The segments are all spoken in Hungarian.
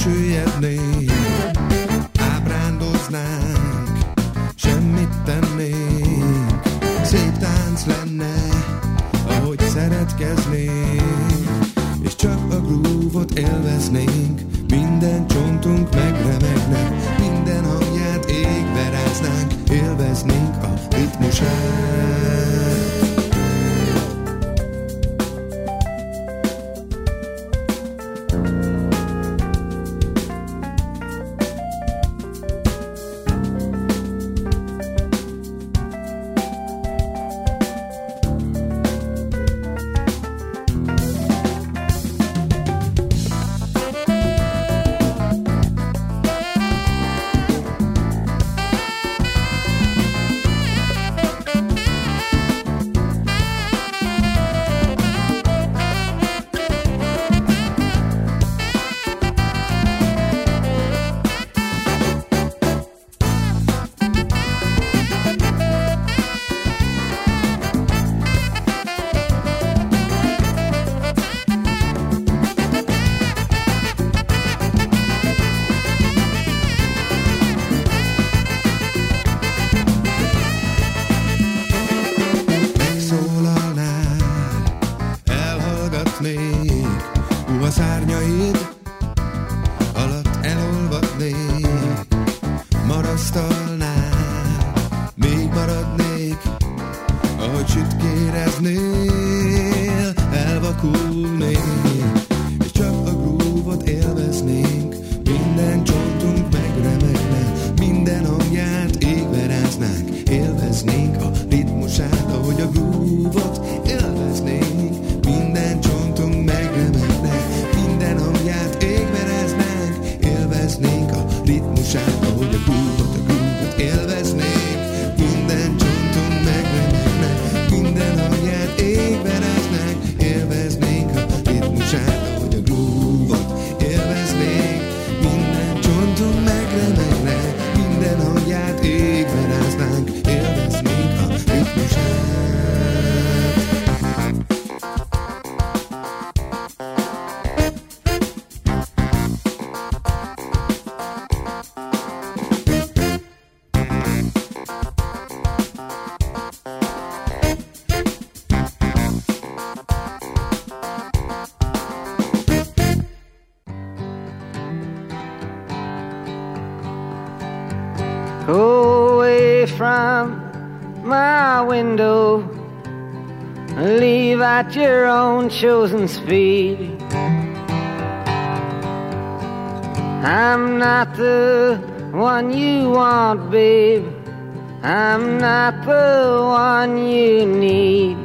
süllyednék, ábrándoznánk, semmit tennénk, szép tánc lenne, ahogy szeretkeznénk, és csak a grúvot élveznénk, minden csontunk megremegne, minden hangját égbe ráznánk, élveznénk a ritmusát. Away from my window, leave at your own chosen speed. I'm not the one you want, babe. I'm not the one you need.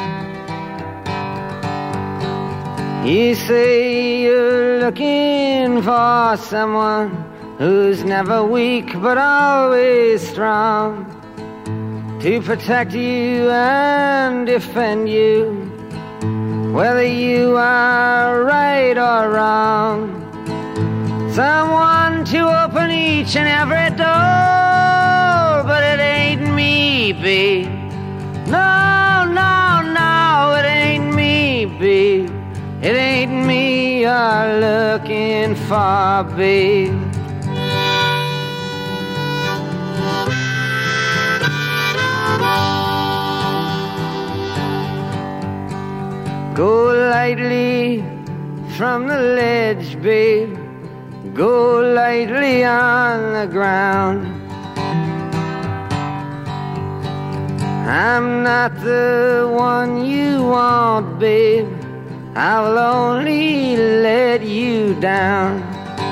You say you're looking for someone who's never weak but always strong, to protect you and defend you, whether you are right or wrong. Someone to open each and every door, but it ain't me, babe. No, no, no, it ain't me, babe. It ain't me you're looking for, babe. Go lightly from the ledge, babe. Go lightly on the ground. I'm not the one you want, babe. I'll only let you down.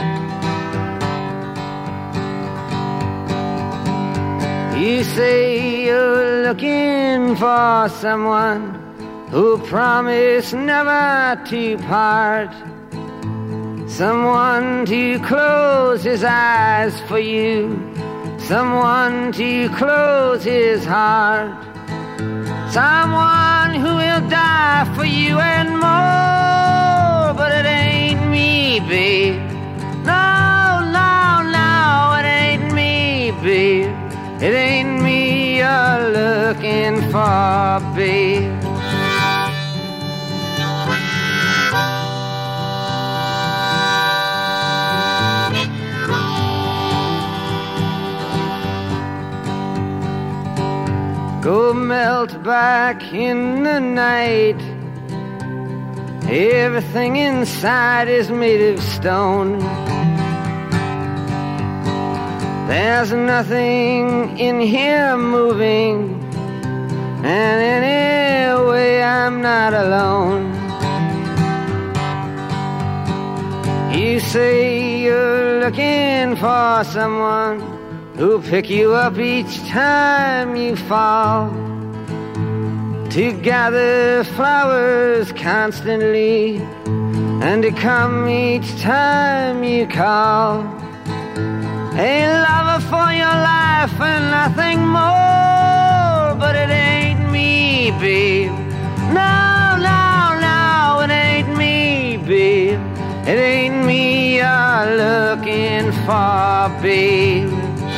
You say you're looking for someone who promised never to part, someone to close his eyes for you, someone to close his heart, someone who will die for you and more. But it ain't me, babe. No, no, no, it ain't me, babe. It ain't me you're looking for, babe. melt back in the night. Everything inside is made of stone. There's nothing in here moving, and anyway I'm not alone. You say you're looking for someone who'll pick you up each time you fall, to gather flowers constantly and to come each time you call. A lover for your life and nothing more, but it ain't me, babe. No, no, no, it ain't me, babe. It ain't me you're looking for, babe.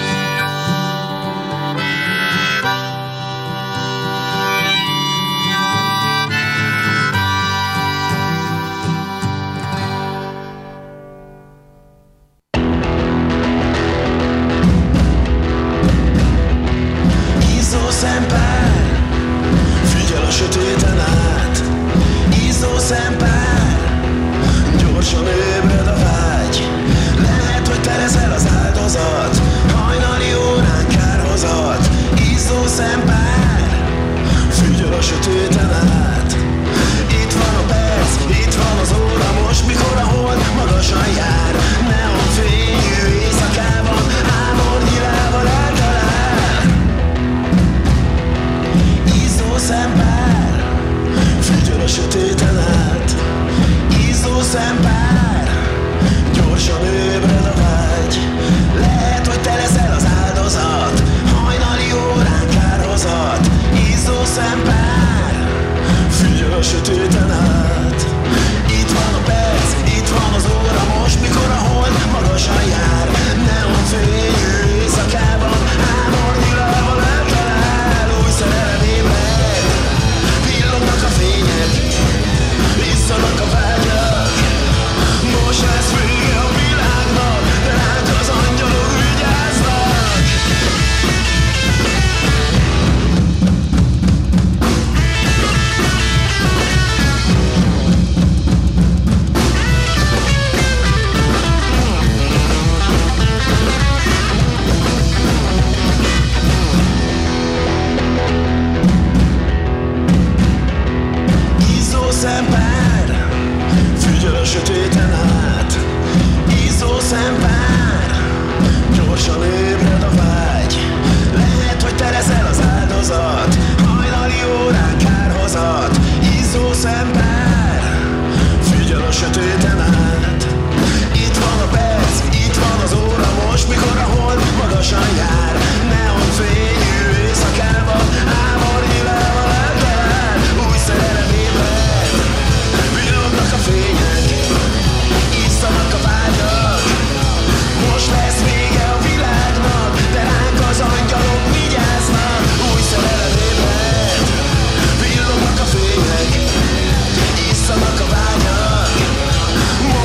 Sötéten át, izzó szempár, gyorsan ébred a vágy. Lehet, hogy te leszel az áldozat, hajnali órán kárhozat. Izzó szempár, figyel a sötéten át. Itt van a perc, itt van az óra, most mikor a hold magasan jár. Neonfényű éjszakában, ámornyilával eltalál. Izzó szempár, figyel a sötéten át. Izzó szempár, gyorsan ébred a vágy. Lehet, hogy te leszel az áldozat, hajnali órán kárhozat. Izzó szempár, figyel a sötéten át. Itt van a perc, itt van az óra, most mikor a hold magasan jár. Neonfényű éjszakában, ámornyilával eltalál. Új szerelem ébred, villognak a fények, visszanak a vágyak. Most lesz vége a világnak, de ránk az angyalok vigyáznak. Izzó szempár, figyel a sötéten át. Izzó szempár, gyorsan ébred a vágy. Lehet, hogy te leszel az áldozat, hajnali órán kárhozat. Izzó szempár, figyel a sötéten át. Itt van a perc, itt van az óra, most mikor a hold magasan jár. Neonfényű éjszakában, ámornyilával eltalál. Új szerelem ébred, villognak a fények, iszzanak a vágyak. Most lesz vége a világnak, de ránk az angyalok vigyáznak. Új szerelem ébred, villognak a fények, iszzanak a vágyak.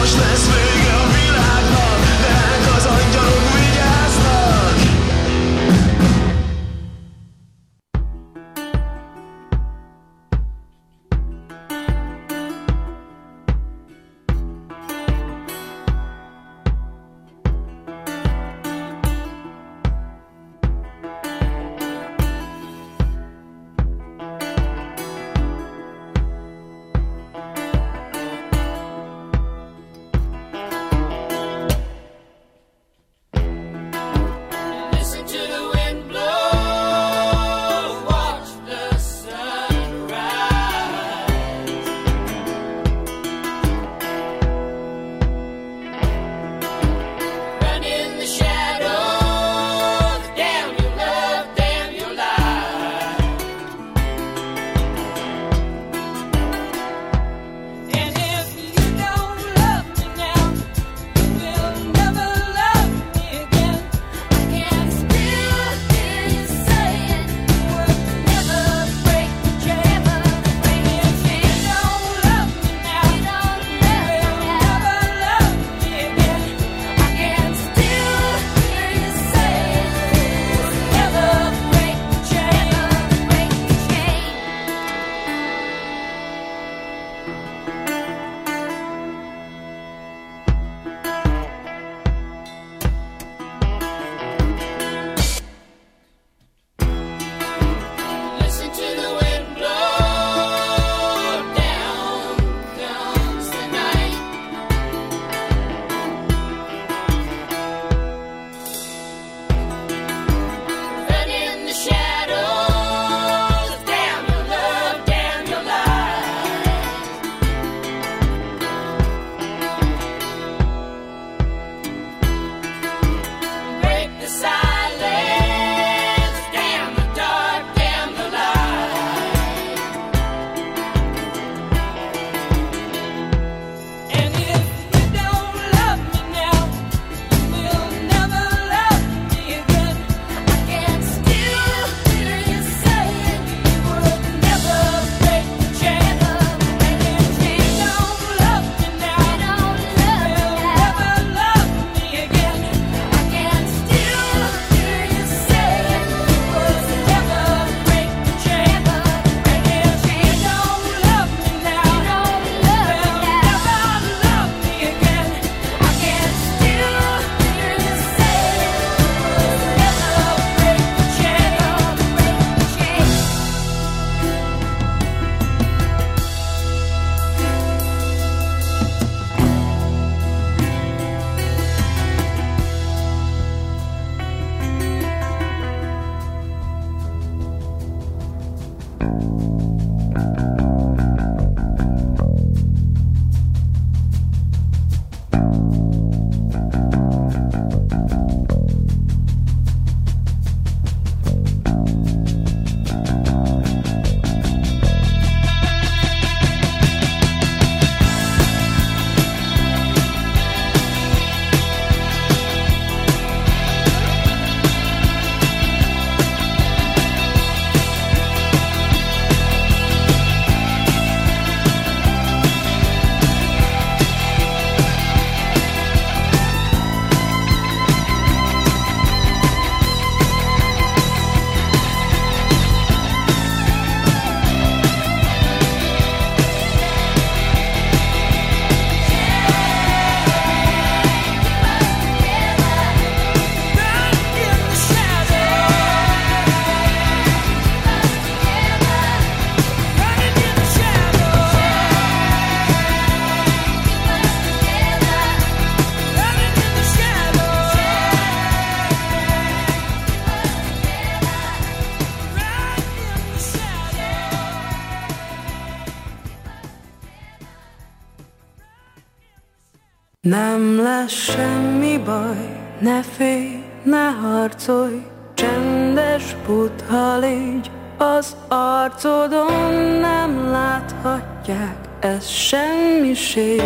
Nem lesz semmi baj, ne félj, ne harcolj, csendes Buddha légy, az arcodon nem láthatják, ez semmiség.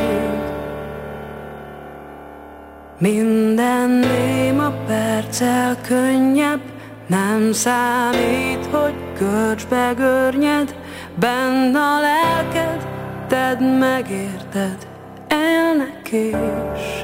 Minden néma perccel könnyebb, nem számít, hogy görcsbe görnyed, benn a lelked, tedd megérted, élnek is.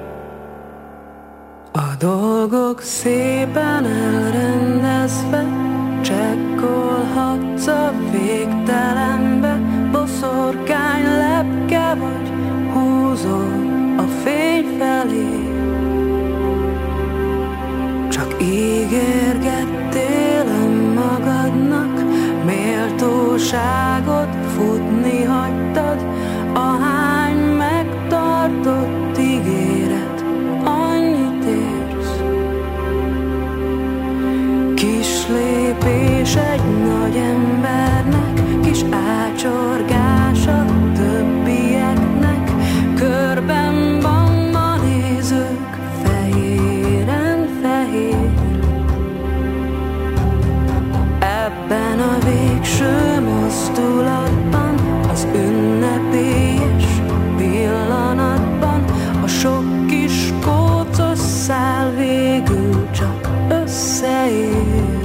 A dolgok szépen elrendezve, csekkolhatsz a végtelenbe, boszorkány lepke vagy, húzol a fény felé. Csak ígérgettél önmagadnak, méltóságot futni hagytad, ahány megtartott ígéret, annyit érsz. Kis lépés egy nagy embernek, kis ácsorgás a többieknek, körben van a nézők, fehéren fehér. Ebben a végső mozdulatban, az ünnepélyes pillanatban, a sok kis kócos szál végül csak összeér.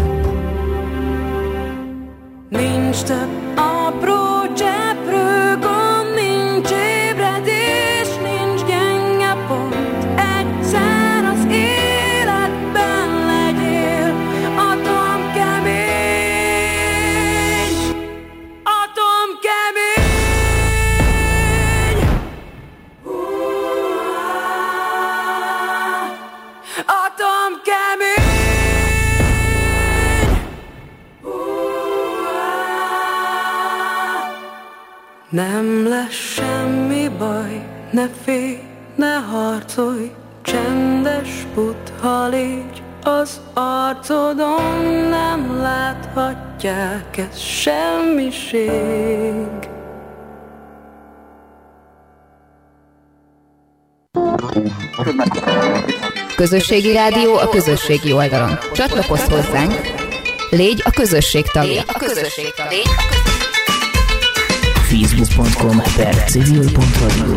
Nincs több apró cseprő gond, nincs ébredés, nincs gyenge pont. Egyszer az életben legyél atomkemény, atomkemény. Atomkemény. Nem lesz semmi baj, ne félj, ne harcolj, csendes Buddha légy, az arcodon nem láthatják, ez semmiség. Közösségi rádió a közösségi oldalon. Csatlakozz hozzánk, légy a közösség tagja. Facebook.com/civil.radio.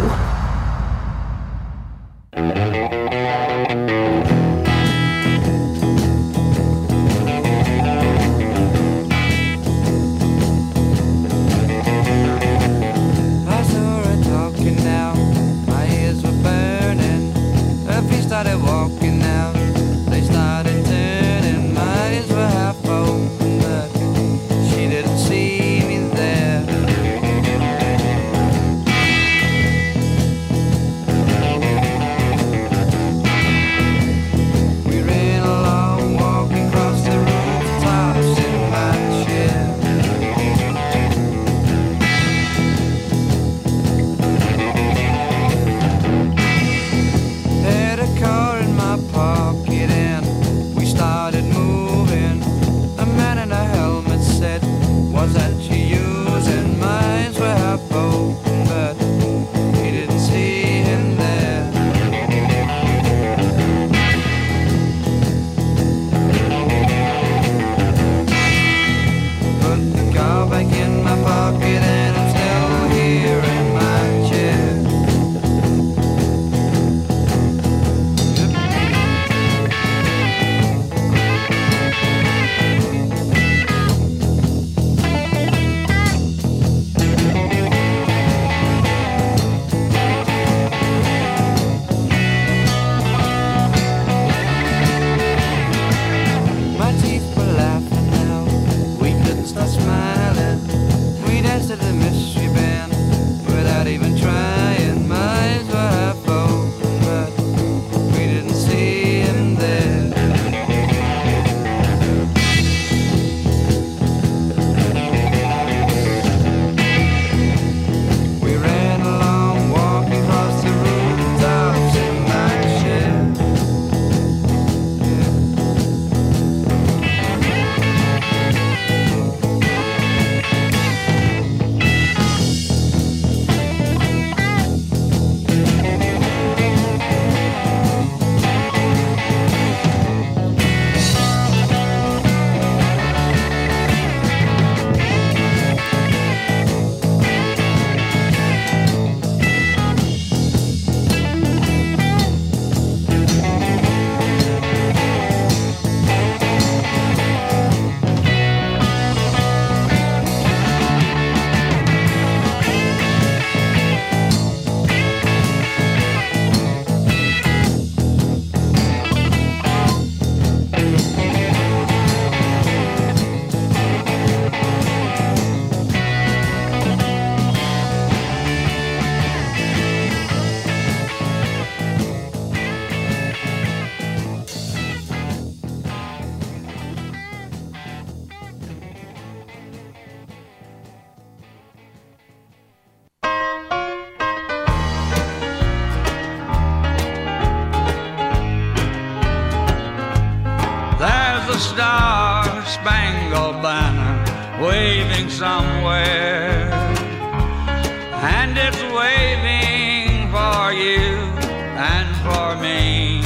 spangled banner waving somewhere, and it's waving for you and for me.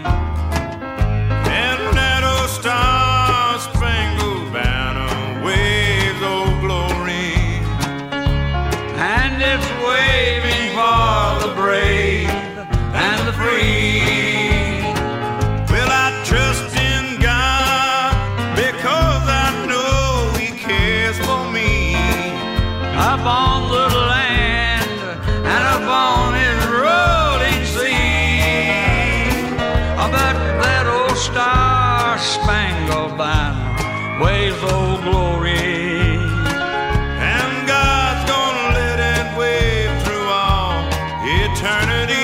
And that old star-spangled banner waves old glory, and it's waving for the brave and the free. Well, I trust in God because I know He cares for me. Upon the land and upon His rolling sea, but that old star-spangled banner waves old glory. And God's gonna let it wave through all eternity.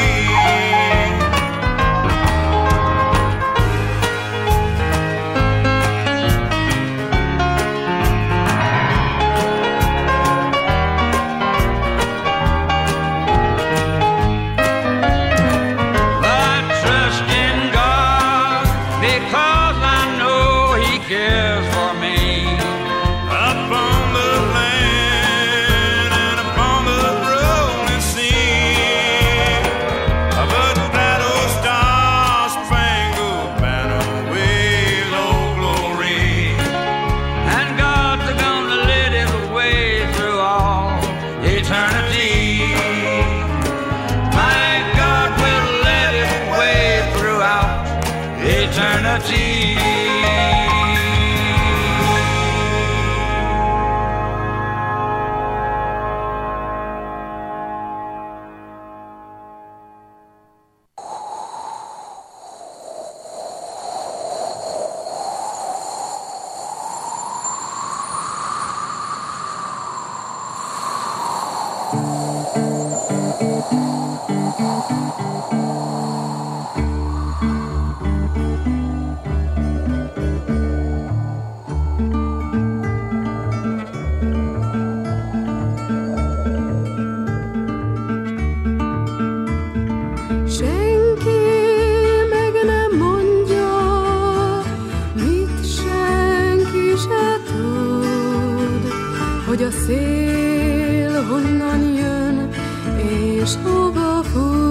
Hogy a szél honnan jön, és hova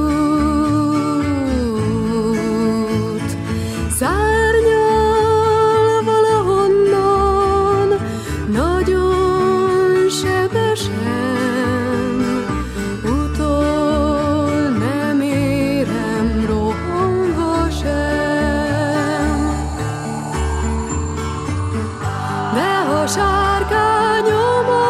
fut. Szárnyal valahonnan, nagyon sebesen, utol nem érem rohanva sem. De ha sárkányom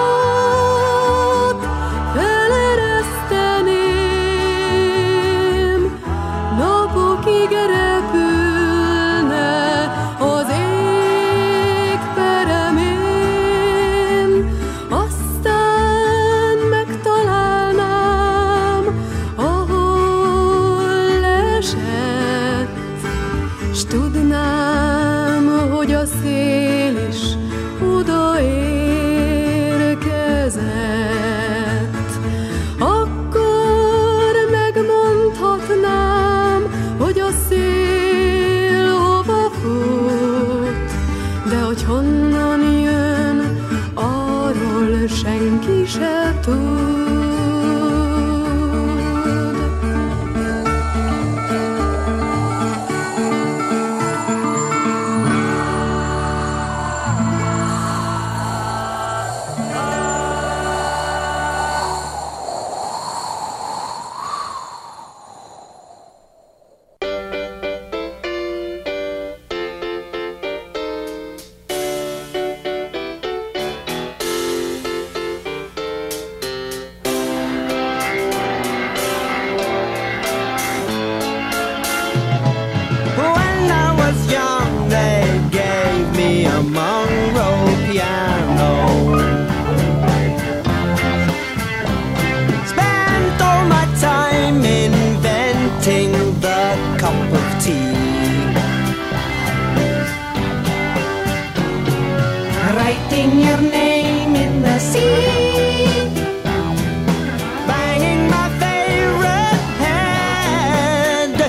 senki se tud. Writing your name in the sea, banging my favorite head.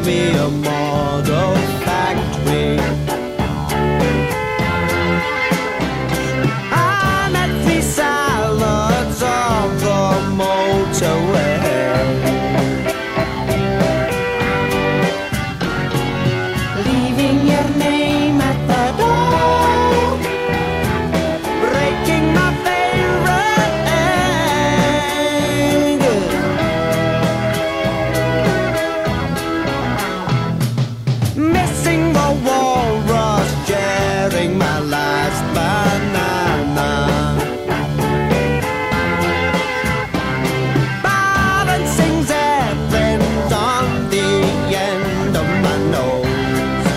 me a model factory. I'm at the silence of the motorway, leaving your name at the door, breaking my favorite angle, missing the walrus, sharing my last banana, balancing zeppelins on the end of my nose,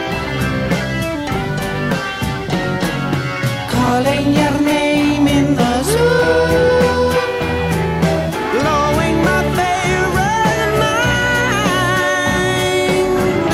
calling your name in the zoo, blowing my favorite mind.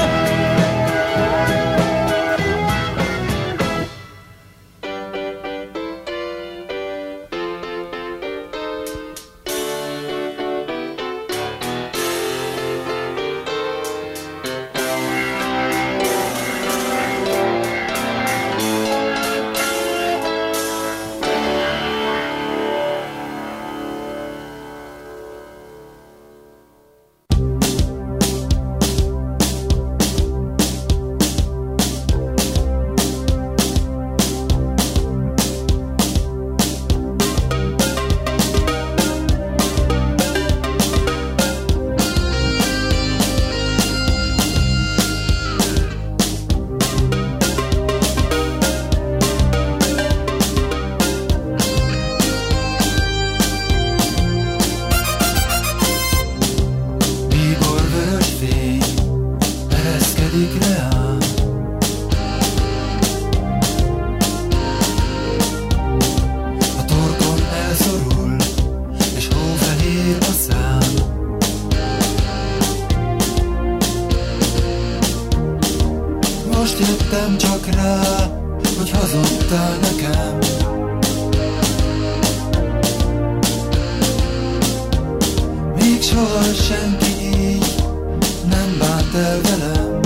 Bíbor vörös fény ereszkedik reám, a torkom elszorul, és hófehér a szám. Most jöttem csak rá, hogy hazudtál nekem. Még soha senki így nem bánt el velem.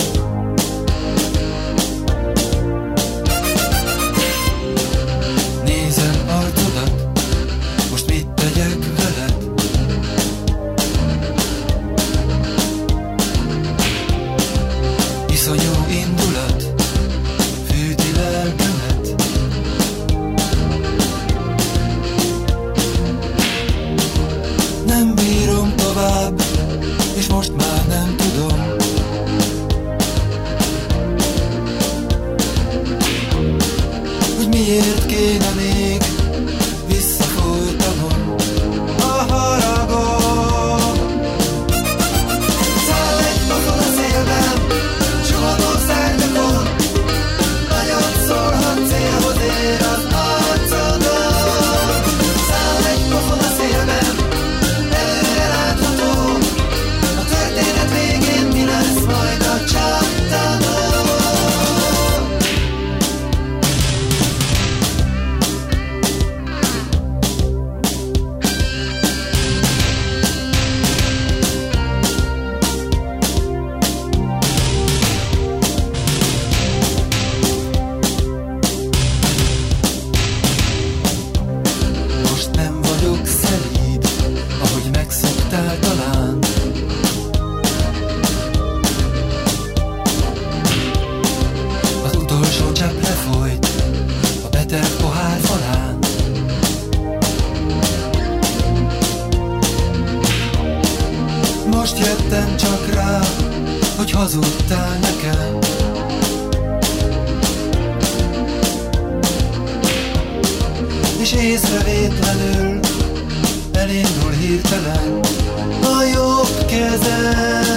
Nézem arcodat, most mit tegyek veled? Iszonyú indulat fűti lelkemet. Nem bírom tovább, és most már nem tudom. Hogy miért kéne még visszafolytanom a haragot. Száll egy pofon a szélben, suhanó szájtakon, nagyon szólhat célhoz ér az arcodon. Száll egy pofon a szélben, előre látható, a történet végén mi lesz majd a csattanon. Most nem vagyok szelíd, ahogy megszoktál talán. Az utolsó csepp lefolyt a beteg pohár falán. Most jöttem csak rá, hogy hazudtál nekem. És észrevétlenül elindul hirtelen a jobb kezem.